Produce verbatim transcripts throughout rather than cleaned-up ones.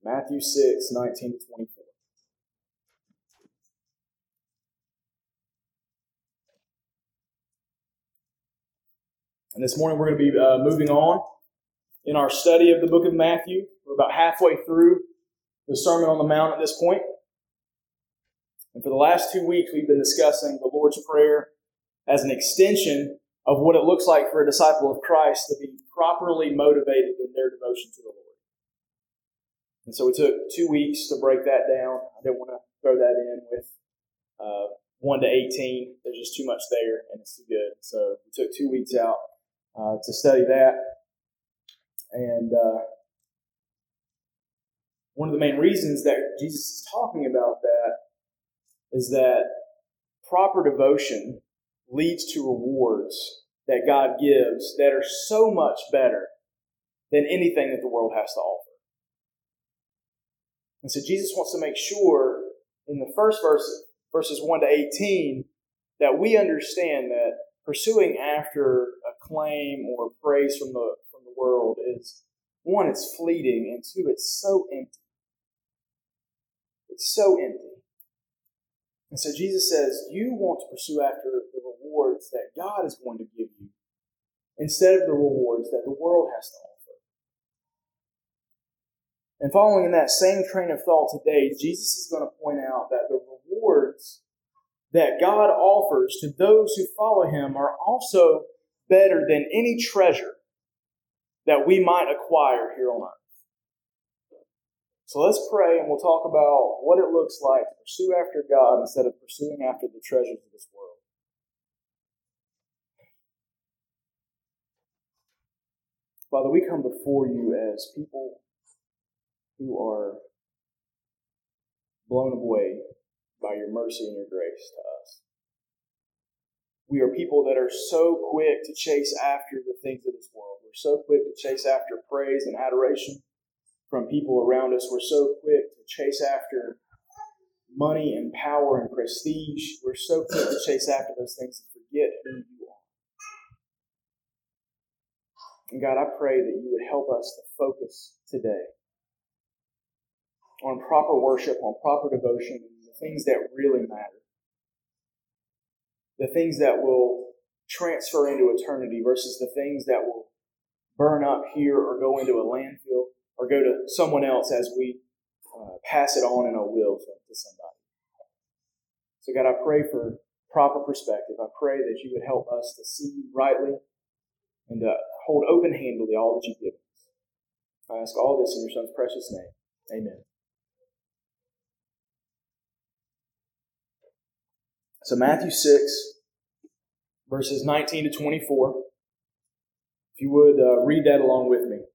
Matthew six, nineteen to twenty-four. And this morning we're going to be uh, moving on in our study of the book of Matthew. We're about halfway through the Sermon on the Mount at this point. And for the last two weeks we've been discussing the Lord's Prayer as an extension of what it looks like for a disciple of Christ to be properly motivated in their devotion to the Lord. And so we took two weeks to break that down. I didn't want to throw that in with uh, one to eighteen. There's just too much there, and it's too good. So we took two weeks out uh, to study that. And uh, one of the main reasons that Jesus is talking about that is that proper devotion leads to rewards that God gives that are so much better than anything that the world has to offer. And so Jesus wants to make sure in the first verse, verses one to eighteen, that we understand that pursuing after acclaim or praise from the, from the world is, one, it's fleeting, and two, it's so empty. It's so empty. And so Jesus says, you want to pursue after the rewards that God is going to give you instead of the rewards that the world has to offer. And following in that same train of thought today, Jesus is going to point out that the rewards that God offers to those who follow Him are also better than any treasure that we might acquire here on earth. So let's pray and we'll talk about what it looks like to pursue after God instead of pursuing after the treasures of this world. Father, we come before you as people who are blown away by your mercy and your grace to us. We are people that are so quick to chase after the things of this world. We're so quick to chase after praise and adoration from people around us. We're so quick to chase after money and power and prestige. We're so quick to chase after those things and forget who you are. And God, I pray that you would help us to focus today on proper worship, on proper devotion, the things that really matter. The things that will transfer into eternity versus the things that will burn up here or go into a landfill or go to someone else as we uh, pass it on in our will to somebody. So God, I pray for proper perspective. I pray that you would help us to see you rightly and to hold open-handedly all that you've given us. I ask all this in your Son's precious name. Amen. So Matthew six, verses nineteen to twenty-four. If you would uh, read that along with me.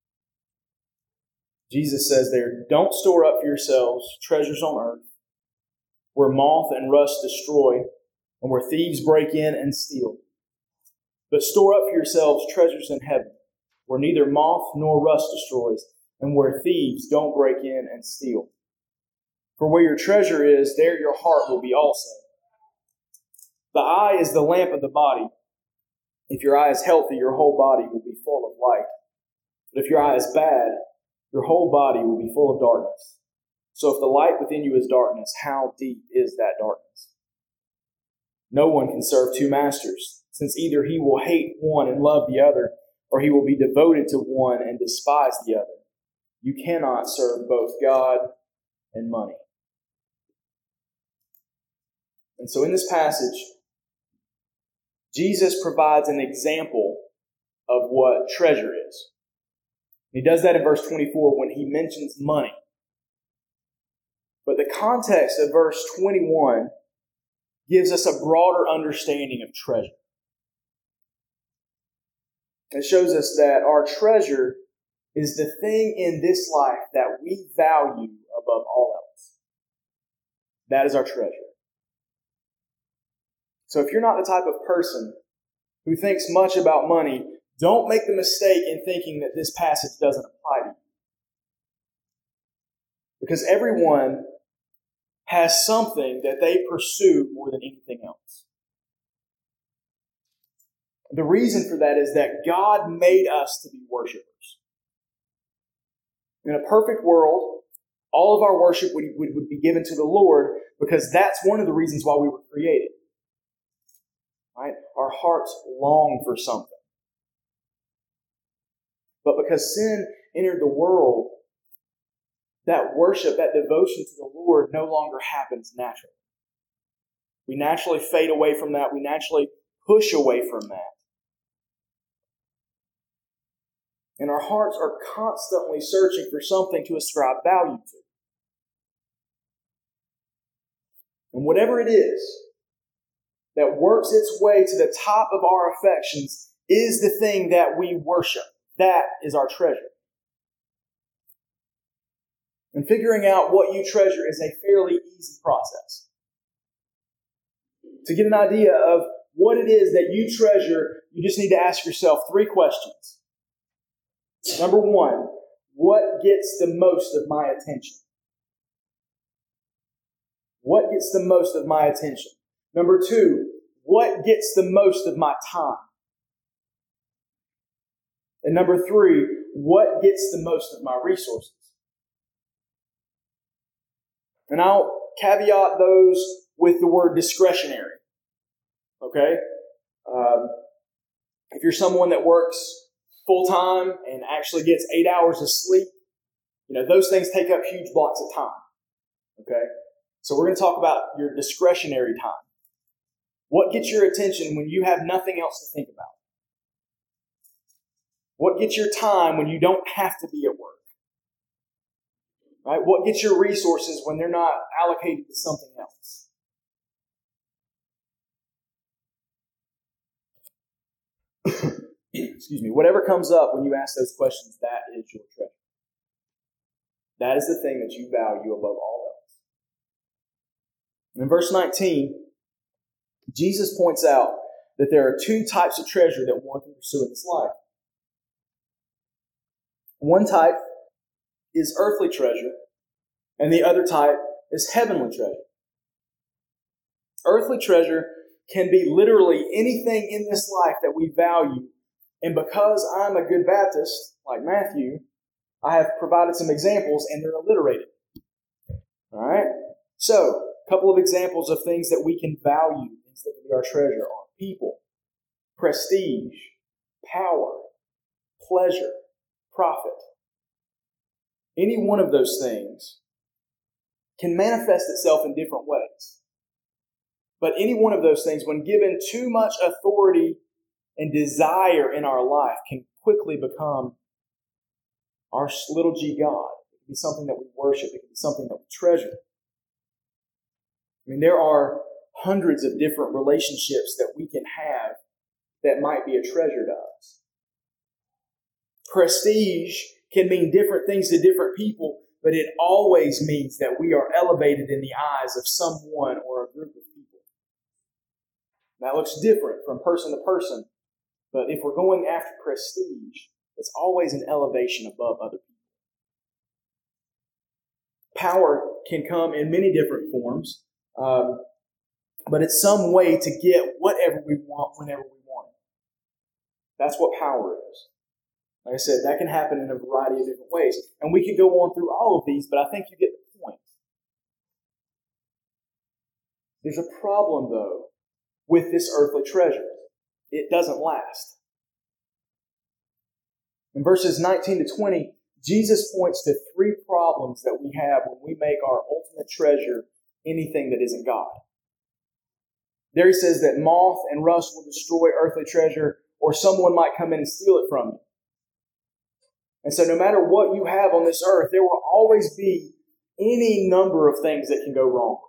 Jesus says there, don't store up for yourselves treasures on earth, where moth and rust destroy, and where thieves break in and steal. But store up for yourselves treasures in heaven, where neither moth nor rust destroys, and where thieves don't break in and steal. For where your treasure is, there your heart will be also. The eye is the lamp of the body. If your eye is healthy, your whole body will be full of light. But if your eye is bad, your whole body will be full of darkness. So if the light within you is darkness, how deep is that darkness? No one can serve two masters, since either he will hate one and love the other, or he will be devoted to one and despise the other. You cannot serve both God and money. And so in this passage, Jesus provides an example of what treasure is. He does that in verse twenty-four when he mentions money. But the context of verse twenty-one gives us a broader understanding of treasure. It shows us that our treasure is the thing in this life that we value above all else. That is our treasure. So if you're not the type of person who thinks much about money, don't make the mistake in thinking that this passage doesn't apply to you. Because everyone has something that they pursue more than anything else. The reason for that is that God made us to be worshipers. In a perfect world, All of our worship would, would, would be given to the Lord, because that's one of the reasons why we were created. Right? Our hearts long for something. But because sin entered the world, that worship, that devotion to the Lord no longer happens naturally. We naturally fade away from that. We naturally push away from that. And our hearts are constantly searching for something to ascribe value to. And whatever it is that works its way to the top of our affections is the thing that we worship. That is our treasure. And figuring out what you treasure is a fairly easy process. To get an idea of what it is that you treasure, you just need to ask yourself three questions. Number one, what gets the most of my attention? What gets the most of my attention? Number two, what gets the most of my time? And number three, what gets the most of my resources? And I'll caveat those with the word discretionary. Okay? Um, if you're someone that works full-time and actually gets eight hours of sleep, you know, those things take up huge blocks of time. Okay? So we're going to talk about your discretionary time. What gets your attention when you have nothing else to think about? What gets your time when you don't have to be at work? Right? What gets your resources when they're not allocated to something else? Excuse me. Whatever comes up when you ask those questions, that is your treasure. That is the thing that you value above all else. In verse nineteen, Jesus points out that there are two types of treasure that one can pursue in this life. One type is earthly treasure, and the other type is heavenly treasure. Earthly treasure can be literally anything in this life that we value, and because I'm a good Baptist, like Matthew, I have provided some examples, and they're alliterated. All right? So, a couple of examples of things that we can value, things that can be our treasure, are people, prestige, power, pleasure, profit. Any one of those things can manifest itself in different ways. But any one of those things, when given too much authority and desire in our life, can quickly become our little g God. It can be something that we worship. It can be something that we treasure. I mean, there are hundreds of different relationships that we can have that might be a treasure to us. Prestige can mean different things to different people, but it always means that we are elevated in the eyes of someone or a group of people. That looks different from person to person, but if we're going after prestige, it's always an elevation above other people. Power can come in many different forms, um, but it's some way to get whatever we want whenever we want it. That's what power is. Like I said, that can happen in a variety of different ways. And we could go on through all of these, but I think you get the point. There's a problem, though, with this earthly treasure. It doesn't last. In verses nineteen to twenty, Jesus points to three problems that we have when we make our ultimate treasure anything that isn't God. There he says that moth and rust will destroy earthly treasure, or someone might come in and steal it from you. And so no matter what you have on this earth, there will always be any number of things that can go wrong.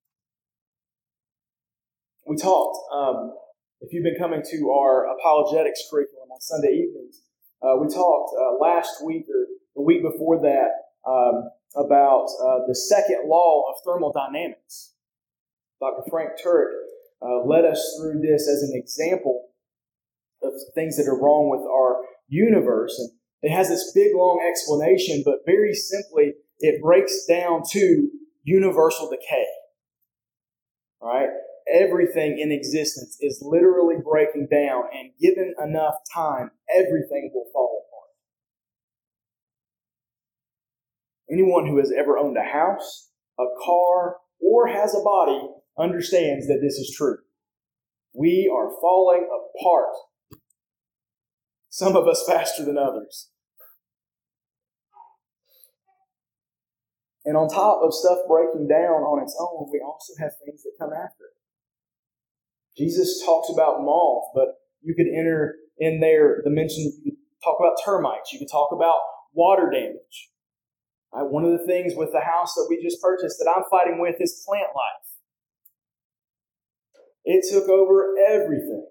We talked, um, if you've been coming to our apologetics curriculum on Sunday evenings, uh, we talked uh, last week or the week before that um, about uh, the second law of thermodynamics. Doctor Frank Turek uh, led us through this as an example of things that are wrong with our universe. And it has this big, long explanation, but very simply, it breaks down to universal decay. All right? Everything in existence is literally breaking down, and given enough time, everything will fall Anyone who has ever owned a house, a car, or has a body understands that this is true. We are falling apart. Some of us faster than others. And on top of stuff breaking down on its own, we also have things that come after it. Jesus talks about moth, but you could enter in there the mention, you could talk about termites, you could talk about water damage. Right? One of the things with the house that we just purchased that I'm fighting with is plant life. It took over everything.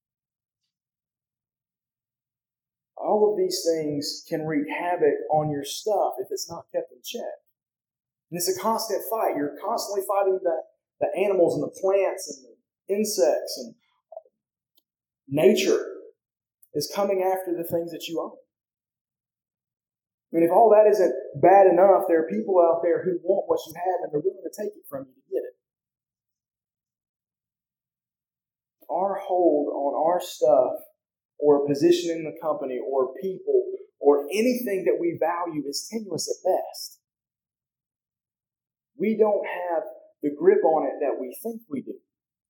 All of these things can wreak havoc on your stuff if it's not kept in check. And it's a constant fight. You're constantly fighting the, the animals and the plants and the insects, and nature is coming after the things that you own. I mean, if all that isn't bad enough, there are people out there who want what you have and they're willing to take it from you to get it. Our hold on our stuff or position in the company or people or anything that we value is tenuous at best. We don't have the grip on it that we think we do.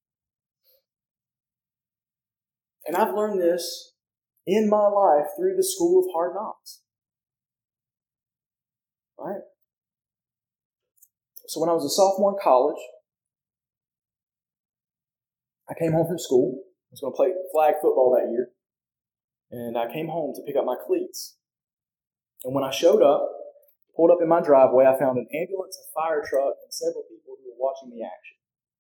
And I've learned this in my life through the school of hard knocks. Right? So when I was a sophomore in college, I came home from school. I was going to play flag football that year. And I came home to pick up my cleats. And when I showed up, pulled up in my driveway, I found an ambulance, a fire truck, and several people who were watching the action.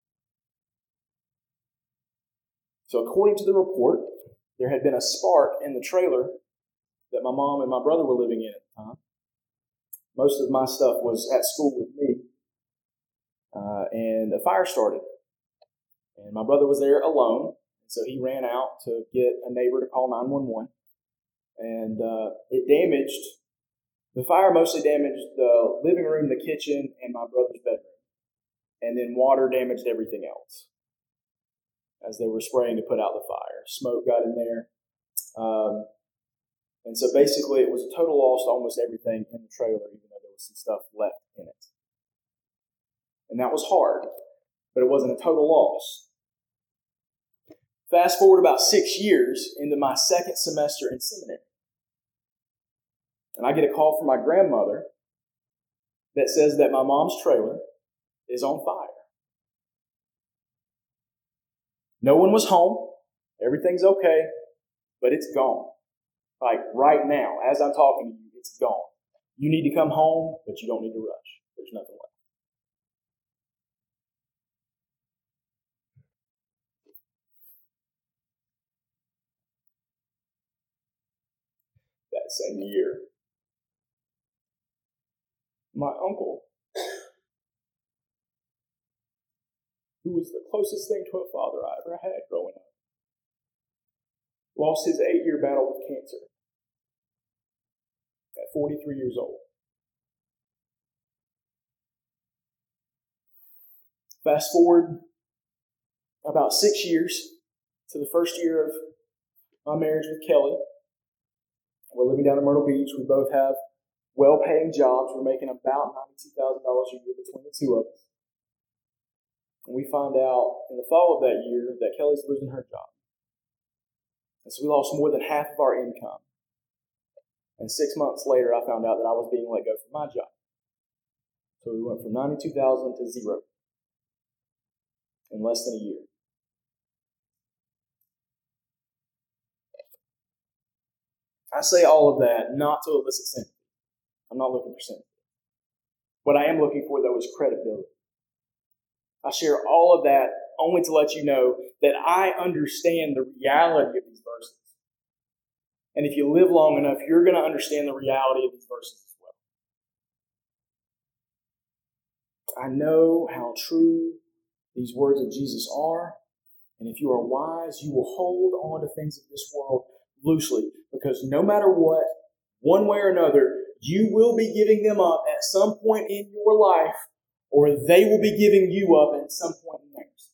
So according to the report, there had been a spark in the trailer that my mom and my brother were living in at the time. Most of my stuff was at school with me. Uh, and a fire started. And my brother was there alone. So he ran out to get a neighbor to call nine one one. And uh, it damaged, the fire mostly damaged the living room, the kitchen, and my brother's bedroom. And then water damaged everything else as they were spraying to put out the fire. Smoke got in there. Um, and so basically it was a total loss to almost everything in the trailer, even though there was some stuff left in it. And that was hard, but it wasn't a total loss. Fast forward about six years into my second semester in seminary. And I get a call from my grandmother that says that my mom's trailer is on fire. No one was home. Everything's okay, but it's gone. Like right now, as I'm talking to you, it's gone. You need to come home, but you don't need to rush. There's nothing left. That same year, my uncle, who was the closest thing to a father I ever had growing up, lost his eight-year battle with cancer at forty-three years old. Fast forward about six years to the first year of my marriage with Kelly. We're living down in Myrtle Beach. We both have well-paying jobs. We're making about ninety-two thousand dollars a year between the two of us. And we find out in the fall of that year that Kelly's losing her job. And so we lost more than half of our income. And six months later, I found out that I was being let go from my job. So we went from ninety-two thousand dollars to zero in less than a year. I say all of that not to elicit sympathy. I'm not looking for sympathy. What I am looking for, though, is credibility. I share all of that only to let you know that I understand the reality of these verses. And if you live long enough, you're going to understand the reality of these verses as well. I know how true these words of Jesus are. And if you are wise, you will hold on to things of this world loosely. Because no matter what, one way or another, you will be giving them up at some point in your life, or they will be giving you up at some point in theirs.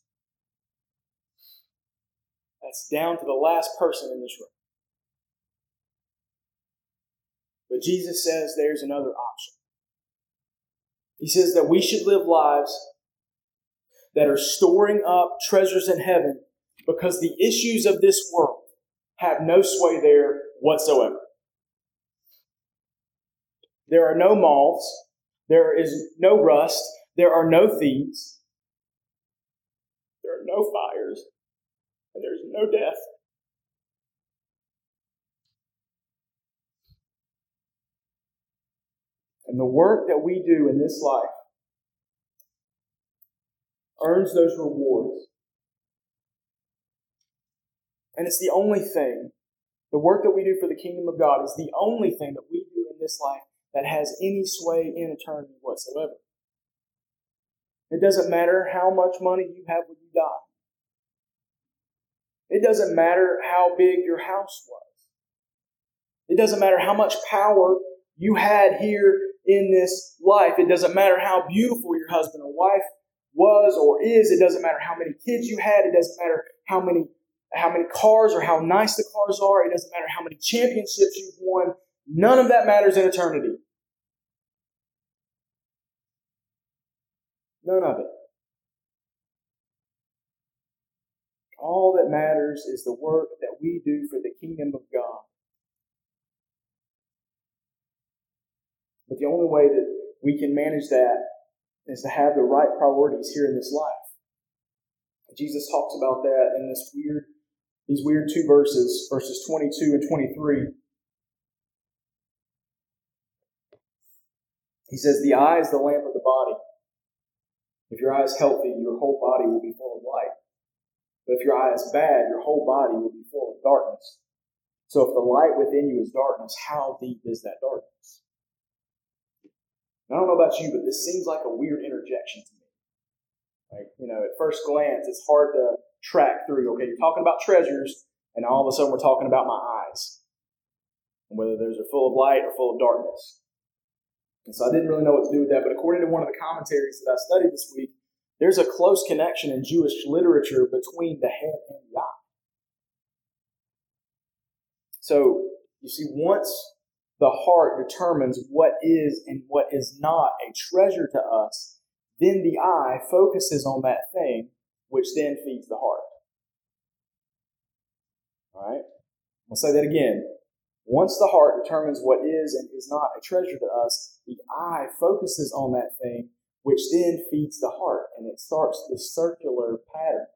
That's down to the last person in this room. But Jesus says there's another option. He says that we should live lives that are storing up treasures in heaven because the issues of this world have no sway there whatsoever. There are no moths. There is no rust. There are no thieves. There are no fires. And there's no death. And the work that we do in this life earns those rewards. And it's the only thing, the work that we do for the kingdom of God is the only thing that we do in this life that has any sway in eternity whatsoever. It doesn't matter how much money you have when you die. It doesn't matter how big your house was. It doesn't matter how much power you had here in this life. It doesn't matter how beautiful your husband or wife was or is. It doesn't matter how many kids you had. It doesn't matter how many how many cars or how nice the cars are. It doesn't matter how many championships you've won. None of that matters in eternity. None of it. All that matters is the work that we do for the kingdom of God. But the only way that we can manage that is to have the right priorities here in this life. Jesus talks about that in this weird, these weird two verses, verses twenty-two and twenty-three. He says, "The eye is the lamp of the body. If your eye is healthy, your whole body will be full of light. But if your eye is bad, your whole body will be full of darkness. So if the light within you is darkness, how deep is that darkness?" I don't know about you, but this seems like a weird interjection to me. Like, you know, at first glance, it's hard to track through. Okay, you're talking about treasures, and all of a sudden we're talking about my eyes. And whether those are full of light or full of darkness. And so I didn't really know what to do with that, but according to one of the commentaries that I studied this week, there's a close connection in Jewish literature between the head and the eye. So, you see, once the heart determines what is and what is not a treasure to us, then the eye focuses on that thing, which then feeds the heart. All right? I'll say that again. Once the heart determines what is and is not a treasure to us, the eye focuses on that thing, which then feeds the heart, and it starts this circular pattern.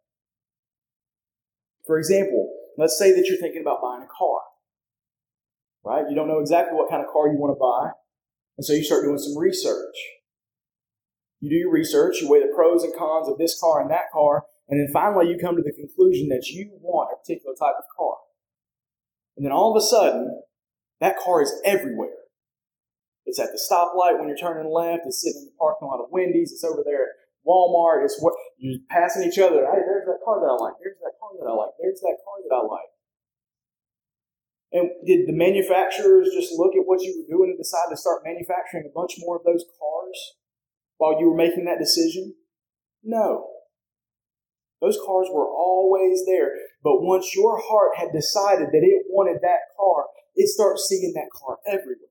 For example, let's say that you're thinking about buying a car. Right? You don't know exactly what kind of car you want to buy, and so you start doing some research. You do your research, you weigh the pros and cons of this car and that car, and then finally you come to the conclusion that you want a particular type of car. And then all of a sudden, that car is everywhere. It's at the stoplight when you're turning left, it's sitting in the parking lot of Wendy's, it's over there at Walmart, it's what you're passing each other. Hey, there's that car that I like, there's that car that I like, there's that car that I like. And did the manufacturers just look at what you were doing and decide to start manufacturing a bunch more of those cars while you were making that decision? No. Those cars were always there. But once your heart had decided that it wanted that car, it starts seeing that car everywhere.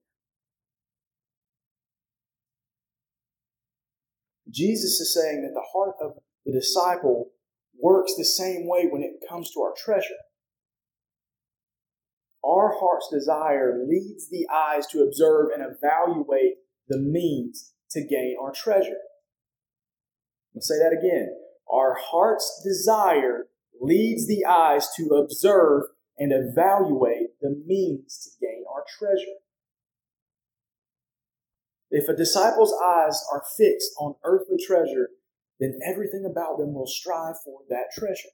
Jesus is saying that the heart of the disciple works the same way when it comes to our treasure. Our heart's desire leads the eyes to observe and evaluate the means to gain our treasure. I'll say that again. Our heart's desire leads the eyes to observe and evaluate the means to gain our treasure. If a disciple's eyes are fixed on earthly treasure, then everything about them will strive for that treasure.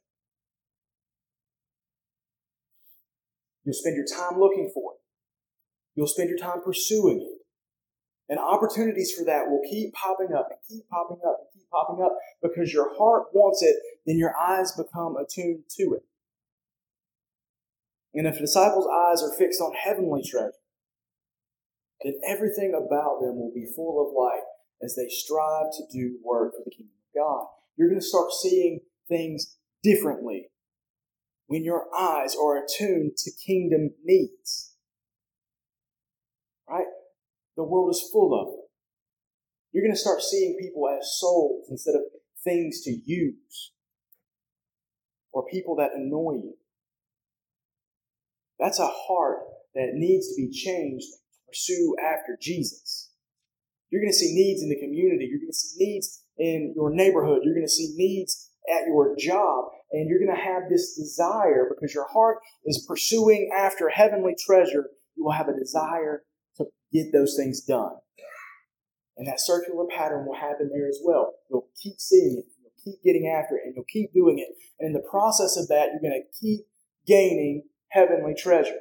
You'll spend your time looking for it. You'll spend your time pursuing it. And opportunities for that will keep popping up and keep popping up and keep popping up because your heart wants it, then your eyes become attuned to it. And if a disciple's eyes are fixed on heavenly treasure, then everything about them will be full of light as they strive to do work for the kingdom of God. You're going to start seeing things differently when your eyes are attuned to kingdom needs. Right? The world is full of them. You're going to start seeing people as souls instead of things to use or people that annoy you. That's a heart that needs to be changed to pursue after Jesus. You're going to see needs in the community. You're going to see needs in your neighborhood. You're going to see needs at your job. And you're going to have this desire because your heart is pursuing after heavenly treasure. You will have a desire to get those things done. And that circular pattern will happen there as well. You'll keep seeing it. You'll keep getting after it. And you'll keep doing it. And in the process of that, you're going to keep gaining heavenly treasure.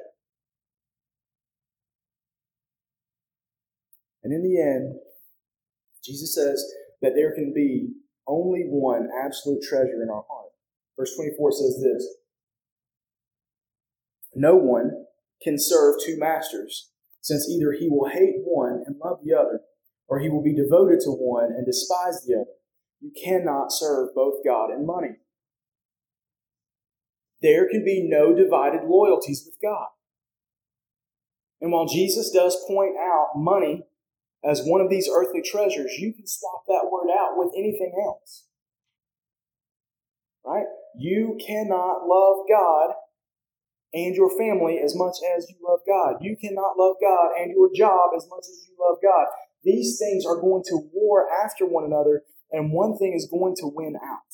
And in the end, Jesus says that there can be only one absolute treasure in our heart. Verse twenty-four says this: no one can serve two masters, since either he will hate one and love the other, or he will be devoted to one and despise the other. You cannot serve both God and money. There can be no divided loyalties with God. And while Jesus does point out money as one of these earthly treasures, you can swap that word out with anything else. Right? You cannot love God and your family as much as you love God. You cannot love God and your job as much as you love God. These things are going to war after one another, and one thing is going to win out.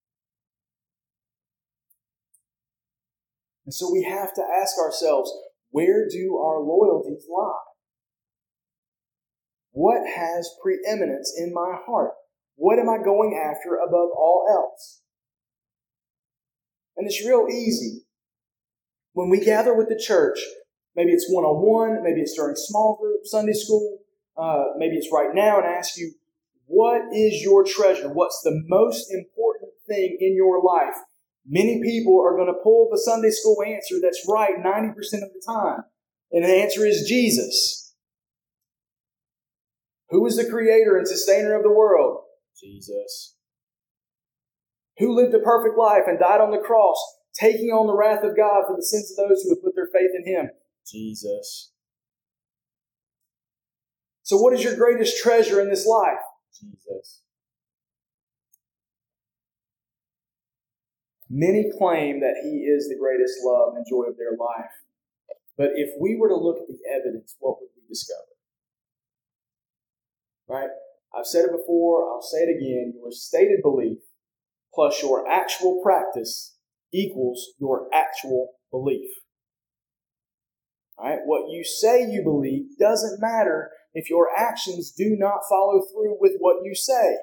And so we have to ask ourselves, where do our loyalties lie? What has preeminence in my heart? What am I going after above all else? And it's real easy. When we gather with the church, maybe it's one-on-one, maybe it's during small group, Sunday school, uh, maybe it's right now, and ask you, what is your treasure? What's the most important thing in your life? Many people are going to pull the Sunday school answer that's right ninety percent of the time. And the answer is Jesus. Who is the creator and sustainer of the world? Jesus. Who lived a perfect life and died on the cross, taking on the wrath of God for the sins of those who have put their faith in Him? Jesus. So what is your greatest treasure in this life? Jesus. Many claim that He is the greatest love and joy of their life. But if we were to look at the evidence, what would we discover? Right? I've said it before, I'll say it again. Your stated belief plus your actual practice equals your actual belief. Right? What you say you believe doesn't matter if your actions do not follow through with what you say.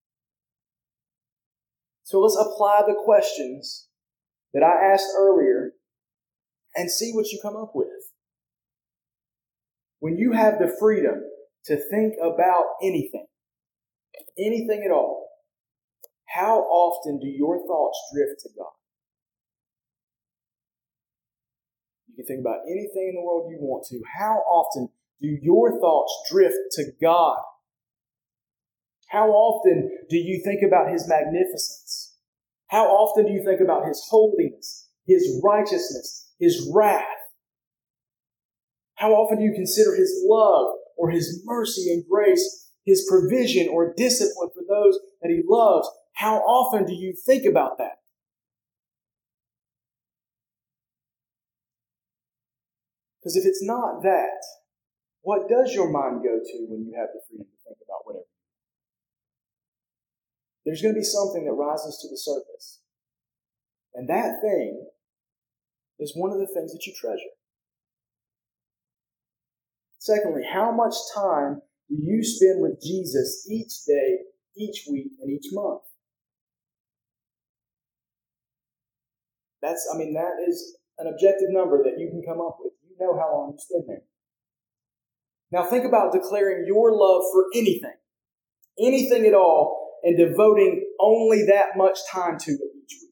So let's apply the questions that I asked earlier and see what you come up with. When you have the freedom to think about anything, anything at all, how often do your thoughts drift to God? You can think about anything in the world you want to. How often do your thoughts drift to God? How often do you think about His magnificence? How often do you think about His holiness, His righteousness, His wrath? How often do you consider His love or His mercy and grace, His provision or discipline for those that He loves? How often do you think about that? Because if it's not that, what does your mind go to when you have the freedom to think about whatever? There's going to be something that rises to the surface. And that thing is one of the things that you treasure. Secondly, how much time do you spend with Jesus each day, each week, and each month? That's, I mean, that is an objective number that you can come up with. You know how long you spend there. Now think about declaring your love for anything, anything at all, and devoting only that much time to it each week.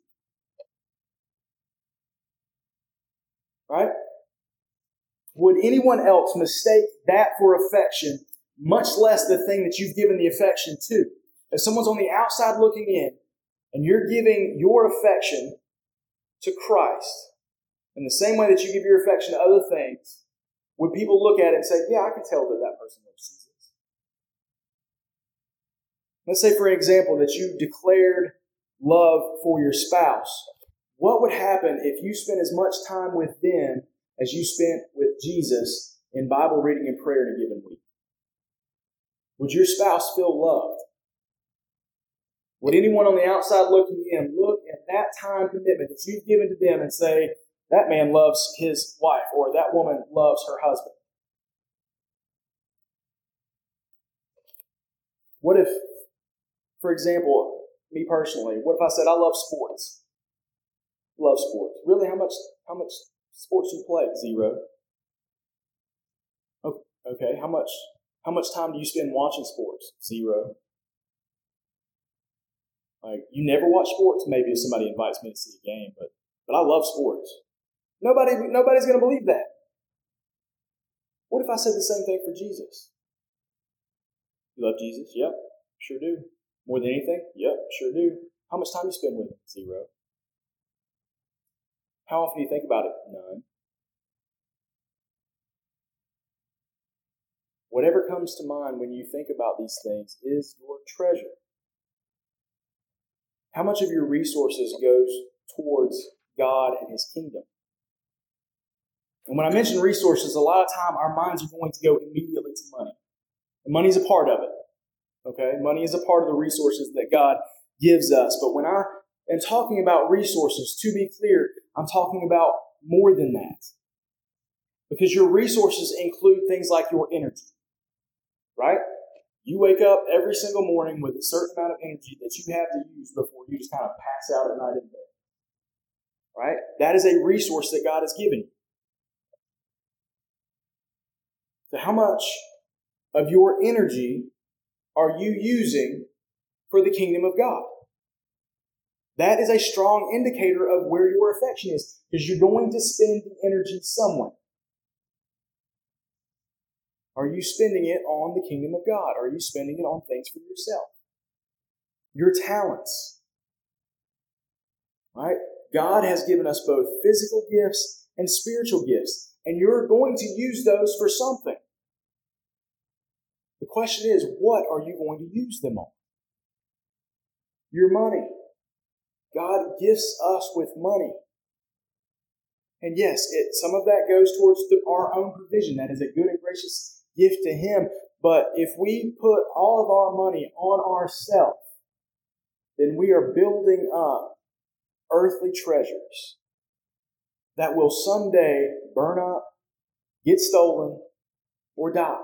Right? Would anyone else mistake that for affection, much less the thing that you've given the affection to? If someone's on the outside looking in, and you're giving your affection to Christ, in the same way that you give your affection to other things, would people look at it and say, yeah, I can tell that that person loves Jesus? Let's say, for example, that you declared love for your spouse. What would happen if you spent as much time with them as you spent with Jesus in Bible reading and prayer in a given week? Would your spouse feel loved? Would anyone on the outside looking in look at that time commitment that you've given to them and say, that man loves his wife, or that woman loves her husband? What if, for example, me personally, what if I said I love sports? Love sports. Really, how much how much sports do you play? Zero. Okay, how much how much time do you spend watching sports? Zero. Like, you never watch sports? Maybe if somebody invites me to see a game, but but I love sports. Nobody nobody's going to believe that. What if I said the same thing for Jesus? You love Jesus? Yep, sure do. More than anything? Yep, sure do. How much time do you spend with him? Zero. How often do you think about it? None. Whatever comes to mind when you think about these things is your treasure. How much of your resources goes towards God and His kingdom? And when I mention resources, a lot of time our minds are going to go immediately to money. And money is a part of it. Okay? Money is a part of the resources that God gives us. But when I am talking about resources, to be clear, I'm talking about more than that. Because your resources include things like your energy. Right? You wake up every single morning with a certain amount of energy that you have to use before you just kind of pass out at night in bed. Right? That is a resource that God has given you. So how much of your energy are you using for the kingdom of God? That is a strong indicator of where your affection is, because you're going to spend the energy somewhere. Are you spending it on the kingdom of God? Are you spending it on things for yourself? Your talents. Right? God has given us both physical gifts and spiritual gifts, and you're going to use those for something. The question is, what are you going to use them on? Your money. God gifts us with money. And yes, it, some of that goes towards the, our own provision. That is a good and gracious gift to Him. But if we put all of our money on ourselves, then we are building up earthly treasures that will someday burn up, get stolen, or die.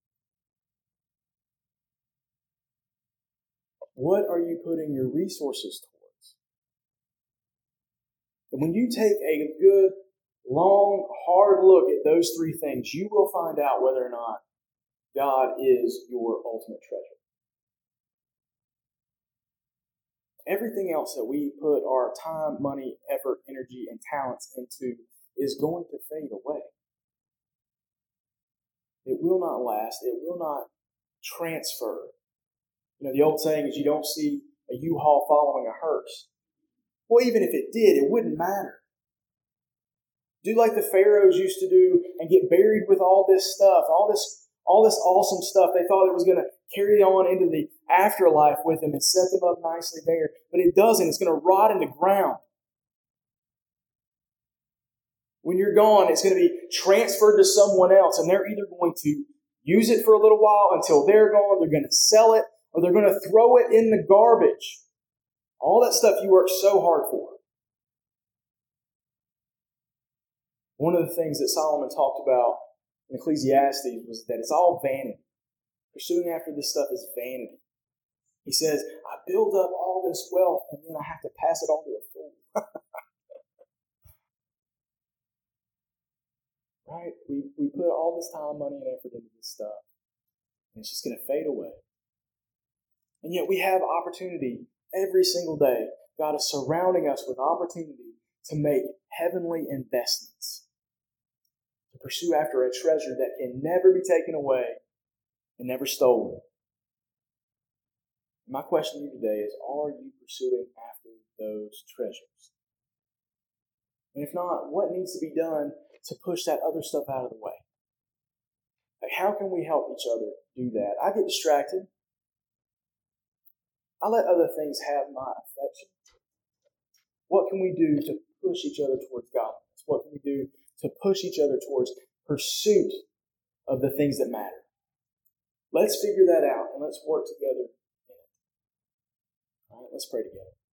What are you putting your resources towards? And when you take a good, long, hard look at those three things, you will find out whether or not God is your ultimate treasure. Everything else that we put our time, money, effort, energy, and talents into is going to fade away. It will not last. It will not transfer. You know, the old saying is you don't see a U-Haul following a hearse. Well, even if it did, it wouldn't matter. Do like the pharaohs used to do and get buried with all this stuff, all this all this awesome stuff. They thought it was going to carry on into the afterlife with them and set them up nicely there. But it doesn't. It's going to rot in the ground. When you're gone, it's going to be transferred to someone else, and they're either going to use it for a little while until they're gone, they're going to sell it, or they're going to throw it in the garbage. All that stuff you worked so hard for. One of the things that Solomon talked about in Ecclesiastes was that it's all vanity. Pursuing after this stuff is vanity. He says, I build up all this wealth and then I have to pass it on to a fool. Right? We, we put all this time, money, and effort into this stuff, and it's just going to fade away. And yet we have opportunity every single day. God is surrounding us with opportunity to make heavenly investments. To pursue after a treasure that can never be taken away and never stolen. My question to you today is, are you pursuing after those treasures? And if not, what needs to be done to push that other stuff out of the way? Like, how can we help each other do that? I get distracted. I let other things have my affection. What can we do to push each other towards godliness? What can we do to push each other towards pursuit of the things that matter? Let's figure that out and let's work together in it. All right, let's pray together.